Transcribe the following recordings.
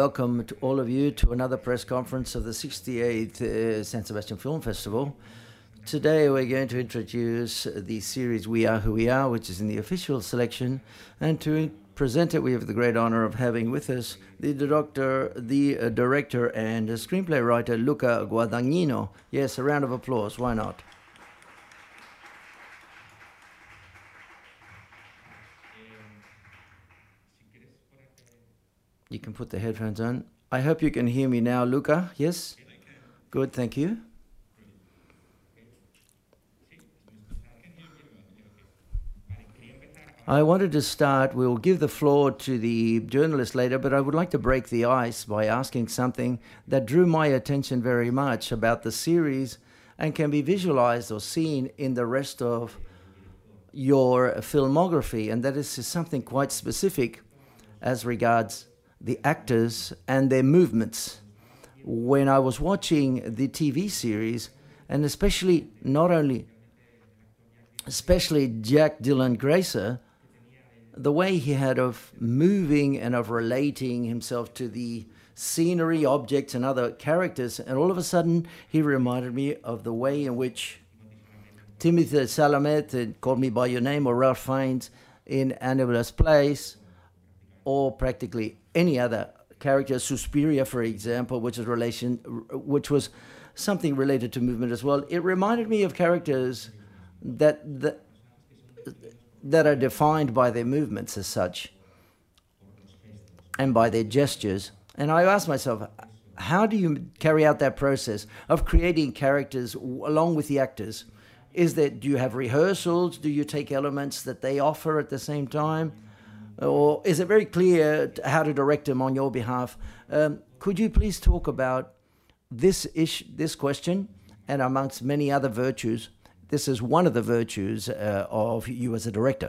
welcome to all of you to another press conference of the 68th San Sebastian Film Festival. Today we're going to introduce the series We Are Who We Are, which is in the official selection, and to present it we have the great honor of having with us the director and screenplay writer Luca Guadagnino. Yes, a round of applause, why not? You can put the headphones on. I hope you can hear me now, Luca. Yes? Good, thank you. I wanted to start, we'll give the floor to the journalist later, but I would like to break the ice by asking something that drew my attention very much about the series and can be visualized or seen in the rest of your filmography, and that is something quite specific as regards the actors and their movements. When I was watching the TV series, and especially Jack Dylan Grazer, the way he had of moving and of relating himself to the scenery, objects, and other characters, and all of a sudden he reminded me of the way in which Timothée Chalamet in Call Me By Your Name, or Ralph Fiennes in Annabelle's Place, or practically any other character, Suspiria, for example, which was something related to movement as well. It reminded me of characters that are defined by their movements as such, and by their gestures. And I asked myself, how do you carry out that process of creating characters along with the actors? Do you have rehearsals? Do you take elements that they offer at the same time? Or is it very clear how to direct them on your behalf? Could you please talk about this question, and amongst many other virtues, this is one of the virtues of you as a director?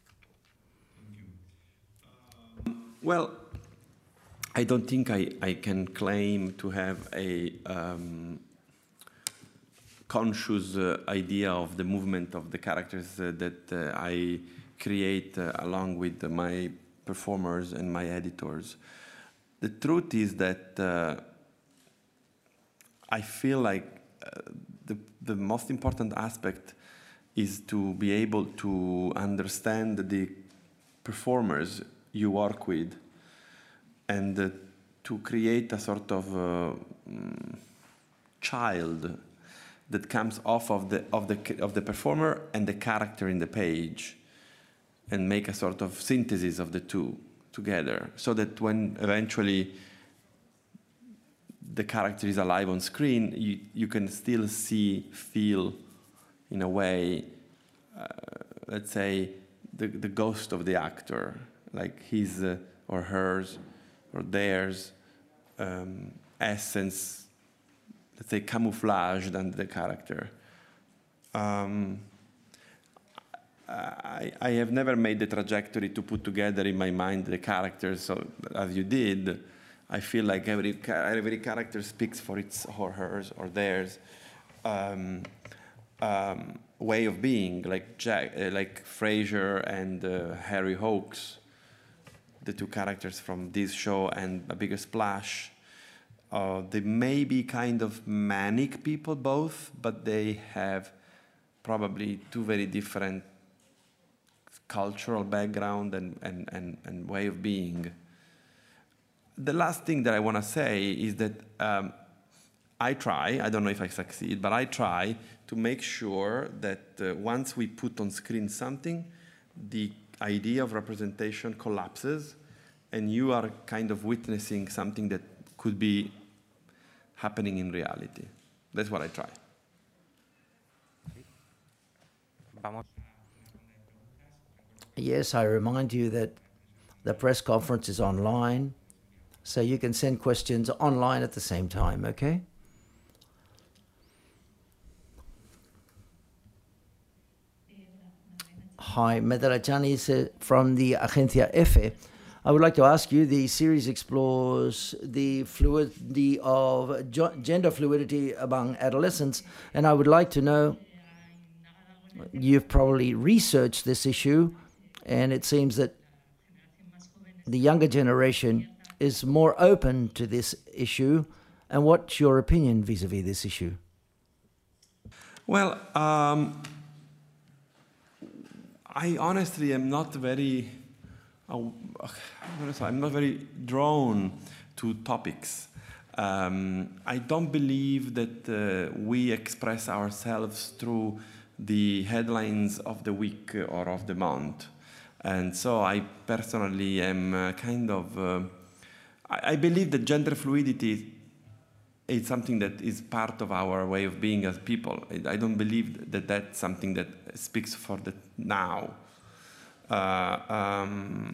Well, I don't think I can claim to have a conscious idea of the movement of the characters that I create along with my performers and my editors. The truth is that I feel like the most important aspect is to be able to understand the performers you work with, and to create a sort of child that comes off of the performer and the character in the page, and make a sort of synthesis of the two together, so that when eventually the character is alive on screen, you can still feel, in a way, let's say, the ghost of the actor, like his or hers or theirs essence, let's say, camouflaged under the character. I have never made the trajectory to put together in my mind the characters, so as you did. I feel like every character speaks for its or hers or theirs way of being, like Frasier and Harry Hawks, the two characters from this show and A Bigger Splash. They may be kind of manic people both, but they have probably two very different cultural background and way of being. The last thing that I want to say is that I don't know if I succeed, but I try to make sure that once we put on screen something, the idea of representation collapses, and you are kind of witnessing something that could be happening in reality. That's what I try. Yes, I remind you that the press conference is online, so you can send questions online at the same time, okay? Hi, Medela Janis from the Agencia EFE. I would like to ask you, the series explores the fluidity of gender fluidity among adolescents, and I would like to know, you've probably researched this issue, and it seems that the younger generation is more open to this issue, and what's your opinion vis-a-vis this issue? Well, I honestly am not very, I'm not very drawn to topics. I don't believe that we express ourselves through the headlines of the week or of the month. And so I personally am kind of, I believe that gender fluidity is something that is part of our way of being as people. I don't believe that that's something that speaks for the now. A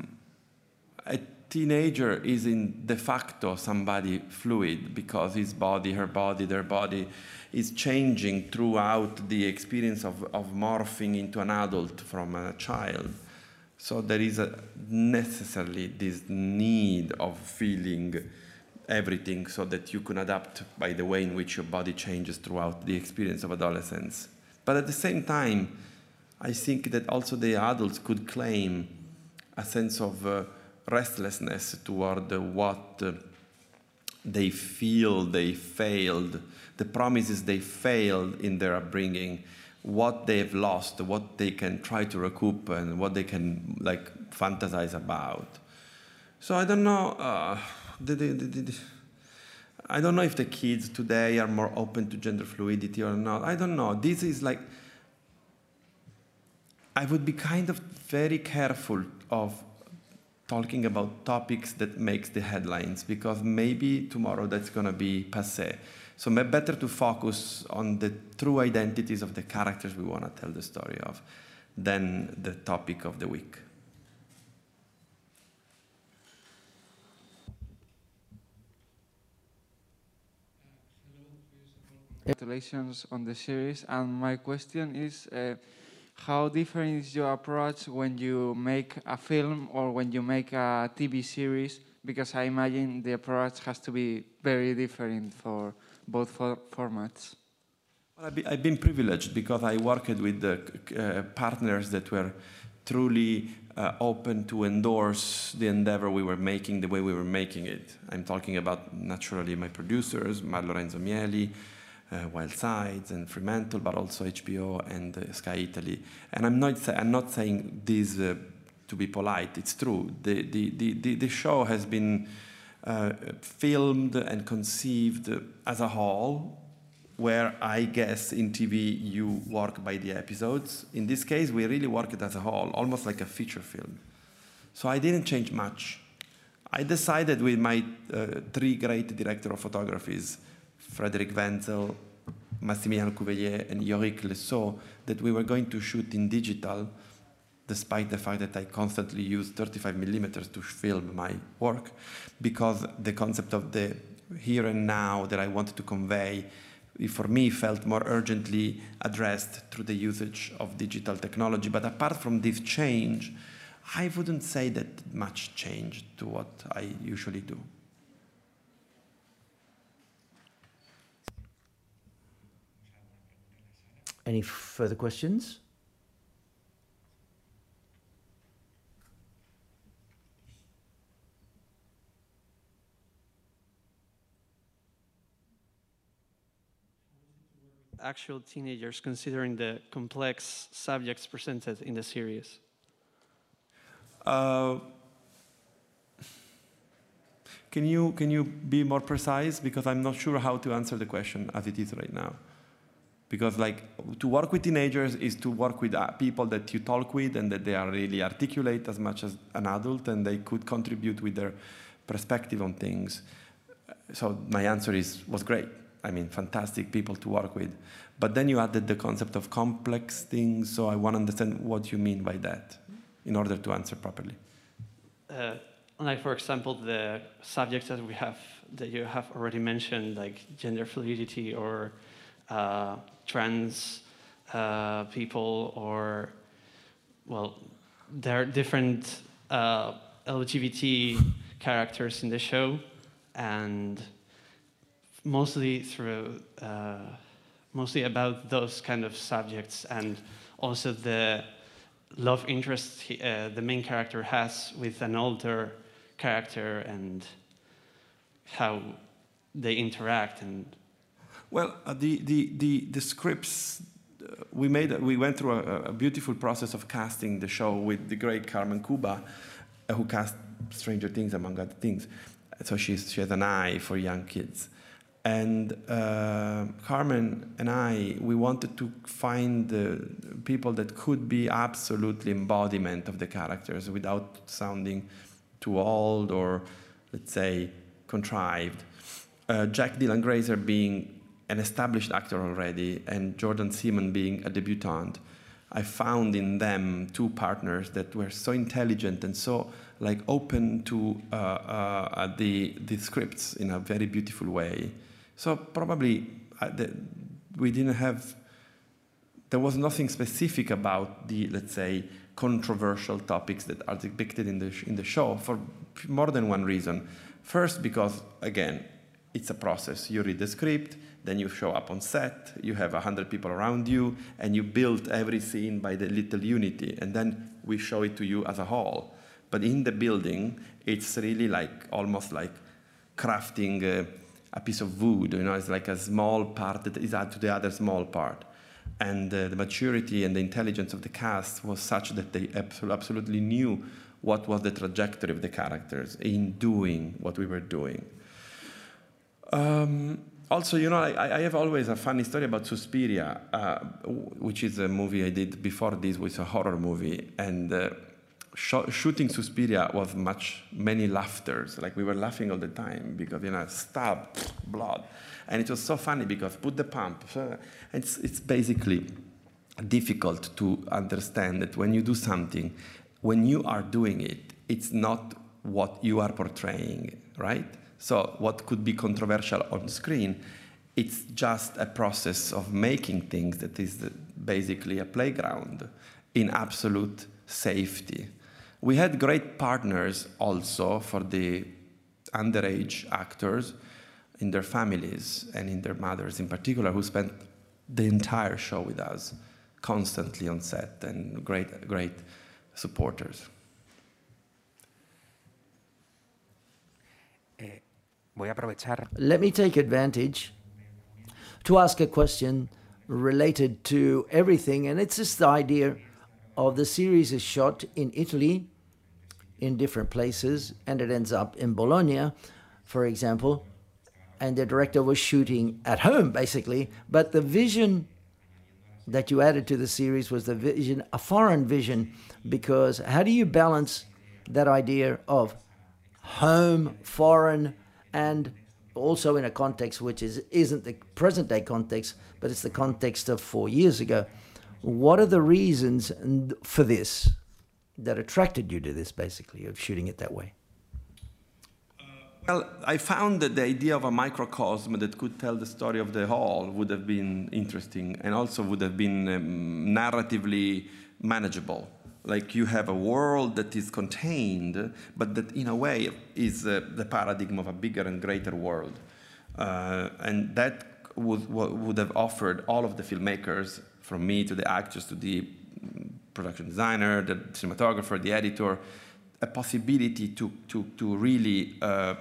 teenager is in de facto somebody fluid because his body, her body, their body is changing throughout the experience of morphing into an adult from a child. So there is necessarily this need of feeling everything so that you can adapt by the way in which your body changes throughout the experience of adolescence. But at the same time, I think that also the adults could claim a sense of restlessness toward what they feel they failed, the promises they failed in their upbringing, what they've lost, what they can try to recoup, and what they can fantasize about. So I don't know. I don't know if the kids today are more open to gender fluidity or not. I don't know. This is I would be kind of very careful of talking about topics that makes the headlines, because maybe tomorrow that's going to be passé. So better to focus on the true identities of the characters we want to tell the story of than the topic of the week. Congratulations on the series, and my question is how different is your approach when you make a film or when you make a TV series? Because I imagine the approach has to be very different for both formats. Well, I've been privileged because I worked with the partners that were truly open to endorse the endeavor we were making the way we were making it. I'm talking about, naturally, my producers, Mar Lorenzo Mieli, Wild Sides and Fremantle, but also HBO and Sky Italy. And I'm not saying this to be polite. It's true. The show has been filmed and conceived as a whole, where I guess in TV you work by the episodes. In this case, we really work it as a whole, almost like a feature film. So I didn't change much. I decided with my three great director of photographies, Frederick Wenzel, Massimiliano Cuvelier, and Yorick Lesseau, that we were going to shoot in digital, despite the fact that I constantly use 35 millimeters to film my work, because the concept of the here and now that I wanted to convey, for me, felt more urgently addressed through the usage of digital technology. But apart from this change, I wouldn't say that much changed to what I usually do. Any further questions? Actual teenagers, considering the complex subjects presented in the series? Can you be more precise? Because I'm not sure how to answer the question as it is right now. Because to work with teenagers is to work with people that you talk with and that they are really articulate as much as an adult, and they could contribute with their perspective on things. So my answer was great. I mean, fantastic people to work with. But then you added the concept of complex things, so I want to understand what you mean by that in order to answer properly. For example, the subjects that you have already mentioned, like gender fluidity or trans people, or, well, there are different LGBT characters in the show, and mostly about those kind of subjects, and also the love interest the main character has with an older character, and how they interact and. Well, the scripts we went through a beautiful process of casting the show with the great Carmen Cuba, who cast Stranger Things among other things. So she has an eye for young kids, and Carmen and we wanted to find the people that could be absolutely embodiment of the characters without sounding too old or, let's say, contrived. Jack Dylan Grazer being an established actor already, and Jordan Seaman being a debutant, I found in them two partners that were so intelligent and so open to the scripts in a very beautiful way. So probably we didn't have. There was nothing specific about the, let's say, controversial topics that are depicted in the show for more than one reason. First, because again, it's a process. You read the script. Then you show up on set, you have 100 people around you, and you build every scene by the little unity, and then we show it to you as a whole. But in the building, it's really almost like crafting a piece of wood, it's like a small part that is added to the other small part. And the maturity and the intelligence of the cast was such that they absolutely knew what was the trajectory of the characters in doing what we were doing. Also, I have always a funny story about Suspiria, which is a movie I did before this, was a horror movie. And shooting Suspiria was many laughters. We were laughing all the time because, stab, blood. And it was so funny because put the pump. It's basically difficult to understand that when you do something, when you are doing it, it's not what you are portraying, right? So what could be controversial on screen, it's just a process of making things that is basically a playground in absolute safety. We had great partners also for the underage actors in their families and in their mothers in particular, who spent the entire show with us, constantly on set, and great supporters. Let me take advantage to ask a question related to everything, and it's just the idea of the series is shot in Italy, in different places, and it ends up in Bologna, for example, and the director was shooting at home, basically, but the vision that you added to the series was a foreign vision, because how do you balance that idea of home, foreign, and also in a context which isn't the present-day context, but it's the context of 4 years ago? What are the reasons for this that attracted you to this, basically, of shooting it that way? Well, I found that the idea of a microcosm that could tell the story of the whole would have been interesting, and also would have been narratively manageable. You have a world that is contained, but that in a way is the paradigm of a bigger and greater world. And that would have offered all of the filmmakers, from me to the actors to the production designer, the cinematographer, the editor, a possibility to really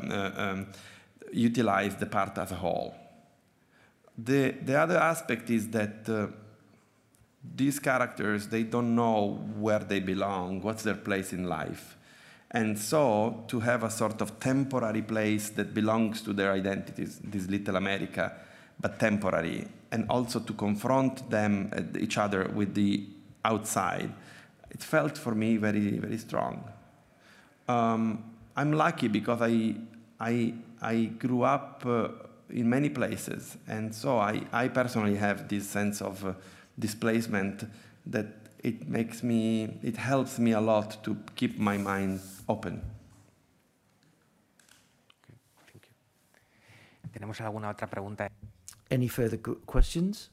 utilize the part as a whole. The other aspect is that these characters, they don't know where they belong, what's their place in life. And so to have a sort of temporary place that belongs to their identities, this little America, but temporary, and also to confront them, each other, with the outside, it felt for me very, very strong. I'm lucky because I grew up in many places, and so I personally have this sense of displacement that it helps me a lot to keep my mind open. Okay, thank you. ¿Tenemos alguna otra pregunta? Any further questions?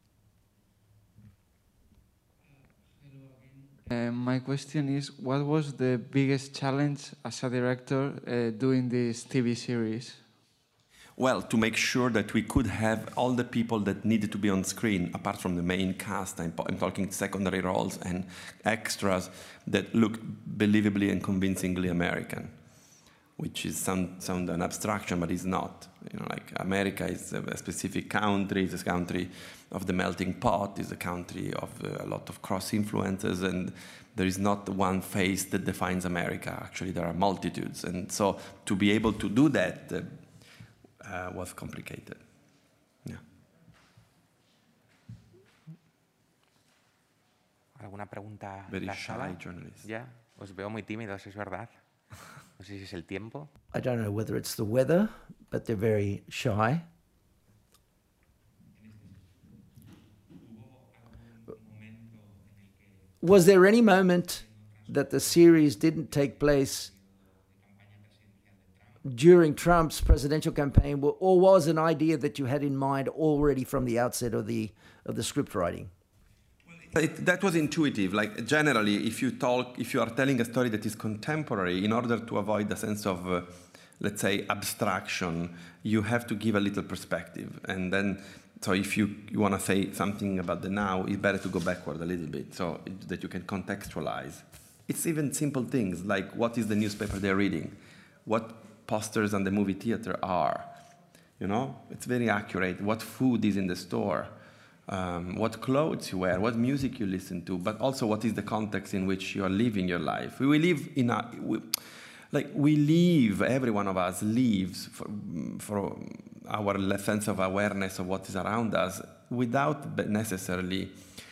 My question is, what was the biggest challenge as a director doing this TV series? Well, to make sure that we could have all the people that needed to be on screen, apart from the main cast, I'm talking secondary roles and extras, that looked believably and convincingly American. which is sound an abstraction, but it's not. You know, like America is a specific country. It's a country of the melting pot. It's a country of a lot of cross influences, and there is not one face that defines America. Actually, there are multitudes, and so to be able to do that was complicated. Yeah. ¿Alguna pregunta? Very ¿La shy sala? journalist. Ya, os veo muy tímidos, es verdad. No sé si es el tiempo. I don't know whether it's the weather, but they're very shy. Was there any moment that the series didn't take place during Trump's presidential campaign, or was an idea that you had in mind already from the outset of the script writing? That was intuitive. Like generally, if you are telling a story that is contemporary, in order to avoid the sense of, let's say, abstraction, you have to give a little perspective. And then, so if you want to say something about the now, it's better to go backward a little bit so that you can contextualize. It's even simple things like what is the newspaper they're reading, what posters on the movie theater are. You know, it's very accurate. What food is in the store. What clothes you wear, what music you listen to, but also what is the context in which you are living your life. We live in every one of us lives for our sense of awareness of what is around us without necessarily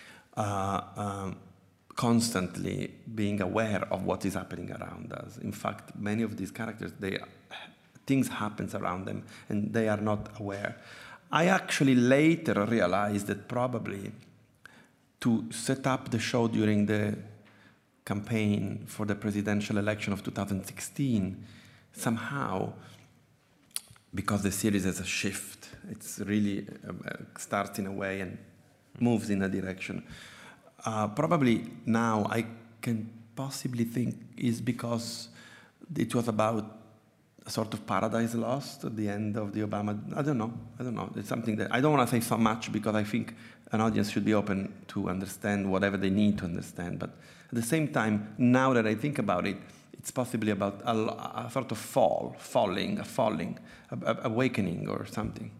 constantly being aware of what is happening around us. In fact, many of these characters, things happen around them and they are not aware. I actually later realized that probably to set up the show during the campaign for the presidential election of 2016, somehow, because the series has a shift, it's really starts in a way and moves in a direction. Probably now I can possibly think is because it was about a sort of paradise lost at the end of the Obama. I don't know. It's something that I don't want to say so much because I think an audience should be open to understand whatever they need to understand. But at the same time, now that I think about it, it's possibly about a sort of falling, awakening or something.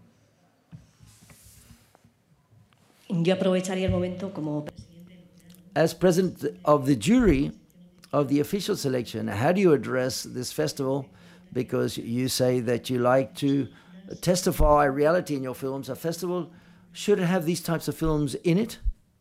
Yo aprovecharía el momento como As president of the jury of the official selection, how do you address this festival? Because you say that you like to testify reality in your films. A festival, should it have these types of films in it?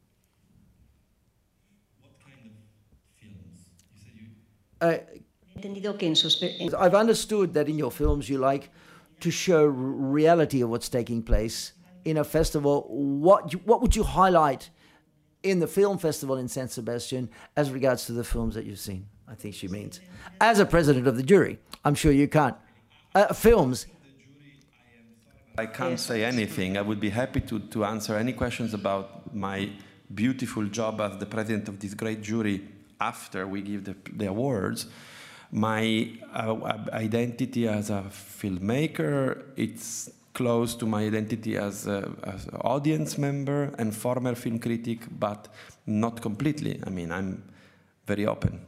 What kind of films? You said entendido que en sus I've understood that in your films you like to show reality of what's taking place in a festival. What would you highlight in the film festival in San Sebastian as regards to the films that you've seen? I think she means. As a president of the jury, I'm sure you can't. Films. I can't say anything. I would be happy to answer any questions about my beautiful job as the president of this great jury after we give the awards. My identity as a filmmaker, it's close to my identity as an audience member and former film critic, but not completely. I mean, I'm very open.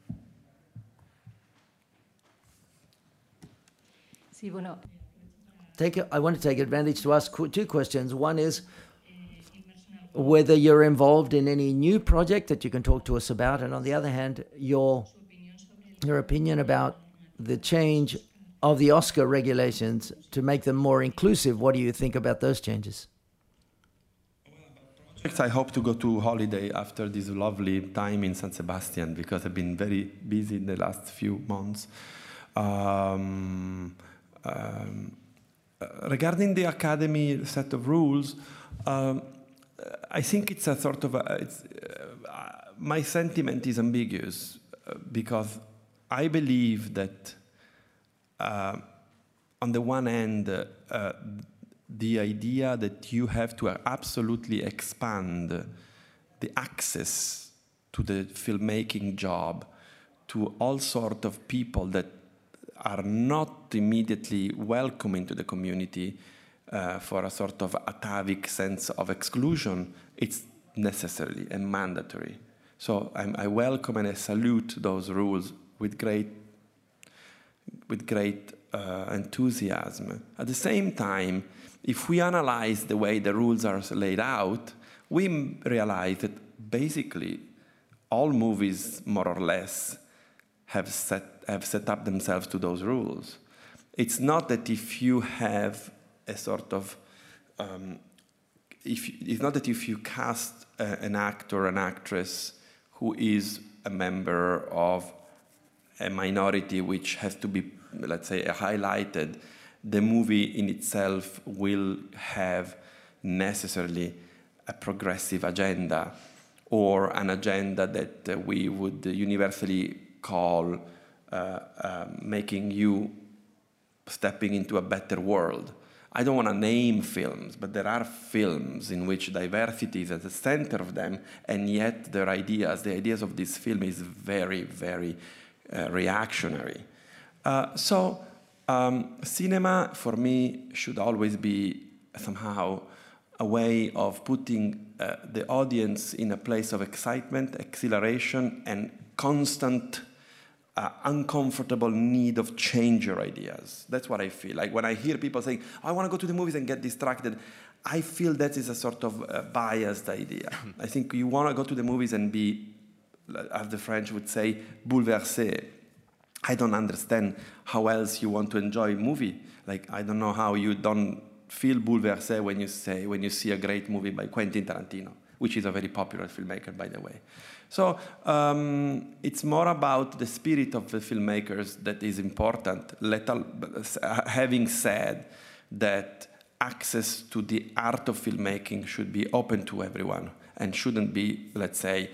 Sí, bueno. I want to take advantage to ask two questions. One is whether you're involved in any new project that you can talk to us about, and on the other hand, your opinion about the change of the Oscar regulations to make them more inclusive. What do you think about those changes? I hope to go to holiday after this lovely time in San Sebastian because I've been very busy in the last few months. Regarding the Academy set of rules, I think it's a sort of my sentiment is ambiguous because I believe that on the one hand, the idea that you have to absolutely expand the access to the filmmaking job to all sorts of people that are not immediately welcome into the community for a sort of atavic sense of exclusion, it's necessary and mandatory. So I welcome and I salute those rules with great great enthusiasm. At the same time, if we analyze the way the rules are laid out, we realize that basically all movies, more or less, have set up themselves to those rules. It's not that if you have a sort of, it's not that if you cast an actor or an actress who is a member of a minority which has to be, let's say, highlighted, the movie in itself will have necessarily a progressive agenda or an agenda that we would universally call making you stepping into a better world. I don't want to name films, but there are films in which diversity is at the center of them, and yet the ideas of this film is very, very reactionary. Cinema, for me, should always be somehow a way of putting the audience in a place of excitement, exhilaration, and constant uncomfortable need of change your ideas. That's what I feel. Like when I hear people saying, I want to go to the movies and get distracted, I feel that is a sort of biased idea. I think you want to go to the movies and be, as the French would say, bouleversé. I don't understand how else you want to enjoy a movie. Like, I don't know how you don't feel bouleversé when you see a great movie by Quentin Tarantino, which is a very popular filmmaker, by the way. So it's more about the spirit of the filmmakers that is important. Having said that, access to the art of filmmaking should be open to everyone and shouldn't be, let's say,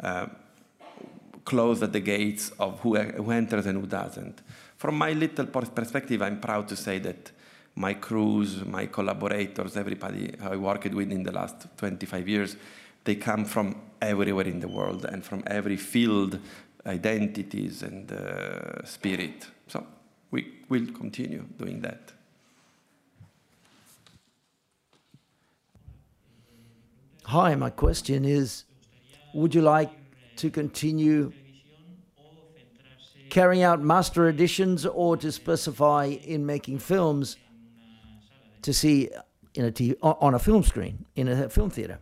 closed at the gates of who enters and who doesn't. From my little perspective, I'm proud to say that my crews, my collaborators, everybody I worked with in the last 25 years, they come from everywhere in the world and from every field, identities and spirit. So we will continue doing that. Hi, my question is, would you like to continue carrying out master editions or to specify in making films to see on a film screen, in a film theater?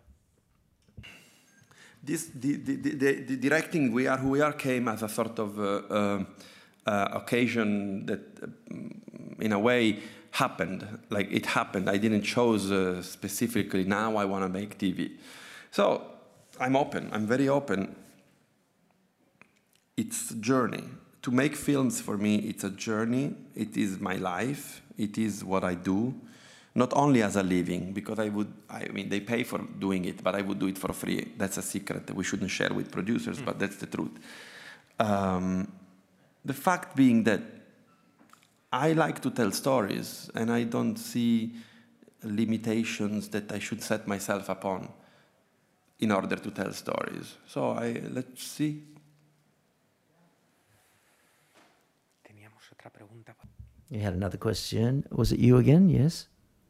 The directing we are came as a sort of occasion that, in a way, happened. Like it happened. I didn't choose specifically. Now I want to make TV, so I'm open. I'm very open. It's a journey. To make films for me, it's a journey. It is my life. It is what I do. Not only as a living, because they pay for doing it, but I would do it for free. That's a secret that we shouldn't share with producers, but that's the truth. The fact being that I like to tell stories, and I don't see limitations that I should set myself upon in order to tell stories. So let's see. Teníamos otra pregunta. You had another question. Was it you again? Yes.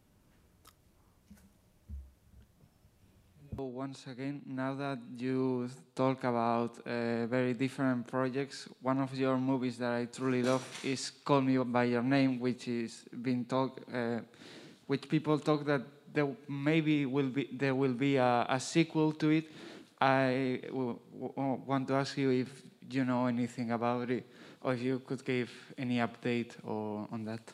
Once again, now that you talk about very different projects, one of your movies that I truly love is Call Me by Your Name, which is being talked, which people talk that there will be a sequel to it. I want to ask you if you know anything about it, or if you could give any update on that.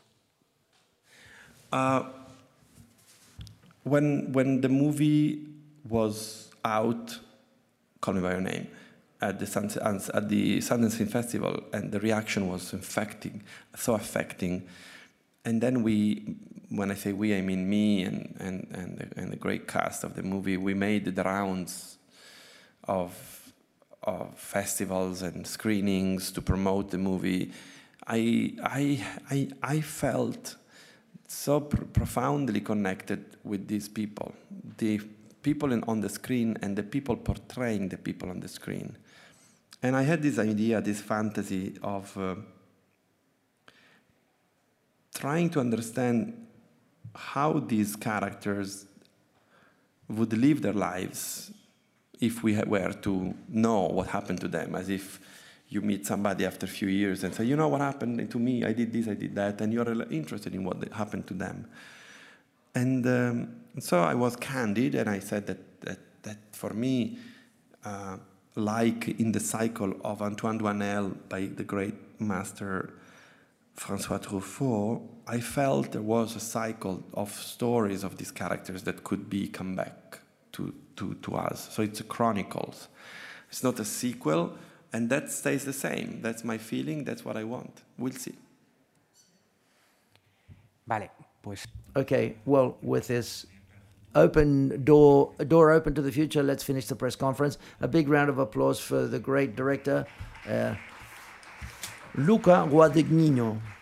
When the movie was out, Call Me by Your Name, at the Sundance Film Festival, and the reaction was so affecting. And then when I say we, I mean me and the great cast of the movie, we made the rounds of festivals and screenings to promote the movie. I felt so profoundly connected with these people, the people on the screen and the people portraying the people on the screen. And I had this idea, this fantasy of trying to understand how these characters would live their lives if we were to know what happened to them, as if you meet somebody after a few years and say, you know what happened to me? I did this, I did that, and you're interested in what happened to them. And so I was candid, and I said that for me, like in the cycle of Antoine Doinel by the great master François Truffaut, I felt there was a cycle of stories of these characters that could be come back to us. So it's a chronicles. It's not a sequel, and that stays the same. That's my feeling, that's what I want. We'll see. Vale, pues Okay, well, with this open door open to the future, let's finish the press conference. A big round of applause for the great director, Luca Guadagnino.